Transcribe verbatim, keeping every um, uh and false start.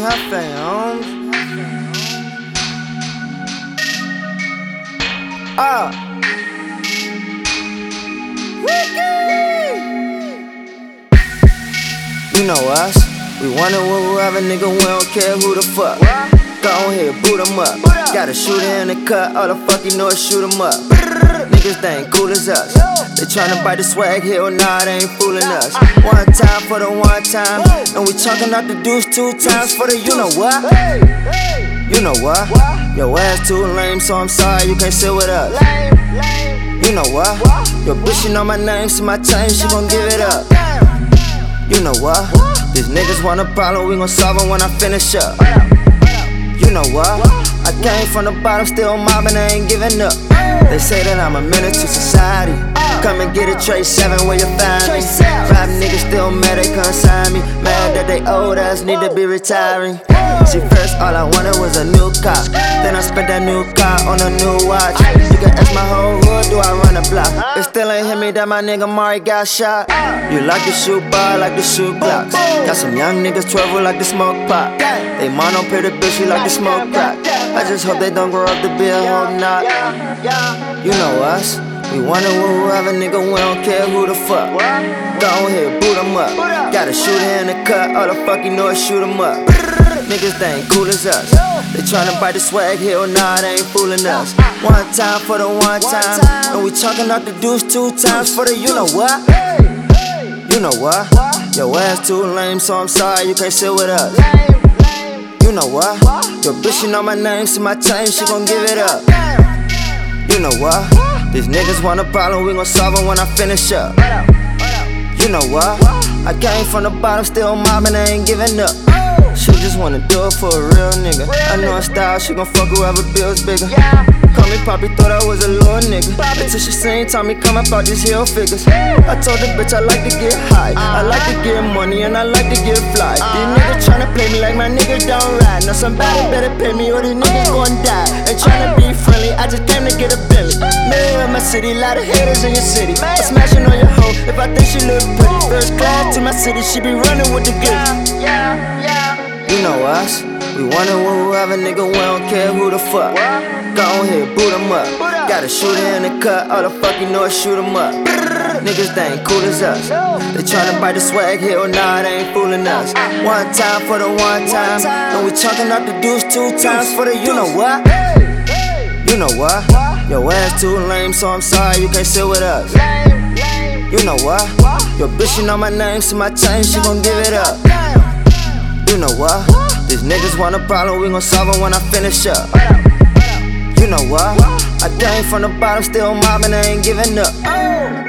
Hefe, homes. Ah. You know us. We wanna whoever, nigga, we don't care who the fuck. Go ahead, boot 'em up. Got a shooter in the cut, all the fuck you know is shoot 'em up. Niggas, they ain't cool as us. They tryna bite the swag here, nah, they ain't fooling us. One time for the one time, and we chunking out the deuce two times for the you know what? You know what? Your ass too lame, so I'm sorry you can't sit with us. You know what? Your bitch, she know my name, see my chain, she gon' give it up. You know what? These niggas want a problem, we gon' solve it when I finish up. You know what? I came from the bottom, still mobbing, I ain't giving up. They say that I'm a menace to society. Come and get a tray seven where you find me. Five niggas still mad they consign me. Mad that they old ass need to be retiring. See, first all I wanted was a new car. Then I spent that new car on a new watch. You can ask my whole hood, do I run a block? It still ain't hit me that my nigga Mari got shot. You like the shoot bar, like the shoot blocks. Got some young niggas twelve who like the smoke pop. They mono pay the bitch, we like the smoke crack. I just hope they don't grow up to be a hope not. You know us. We wanna whoever, nigga, we don't care who the fuck. Go ahead, boot 'em up. Got a shooter in the cut, all the fuck you know is shoot 'em up. Niggas, they ain't cool as us. They tryna bite the swag here, nah, they ain't fooling us. One time for the one time, and we chunking out the deuce two times for the you know what? You know what? Your ass too lame, so I'm sorry you can't sit with us. You know what? Your bitch, she know my name, see my chain, she gon' give it up. You know what? These niggas want a problem, we gon' solve it when I finish up. You know what? I came from the bottom, still mobbing, I ain't giving up. She just wanna do it for a real nigga. I know her style, she gon' fuck whoever bills bigger. Call me Poppy, thought I was a little nigga. Until she seen Tommy come up out these hill figures. I told the bitch I like to get high, I like to get money and I like to get fly. These niggas tryna play me like my niggas don't ride. Now somebody better pay me or these niggas gon' die. Ain't tryna be friendly, I just came to get a Bentley. Man, in my city, lot of haters in your city. I'm smashing on your hoe if I think she look pretty. First class to my city, she be running with the glitz. You know us. We wanna whoever, nigga, we don't care who the fuck. Go ahead, boot 'em up. Got a shooter in the cut, all the fuck you know is shoot 'em up. Niggas, they ain't cool as us. They tryna bite the swag here, nah, they ain't fooling us. One time for the one time, and we chunking out the deuce two times for the you know what? You know what? Your ass too lame, so I'm sorry you can't sit with us. You know what? Your bitch, she know my name, see my chain, she gon' give it up. You know what? These niggas want a problem, we gon' solve it when I finish up. You know what? I came from the bottom, still mobbing, I ain't giving up.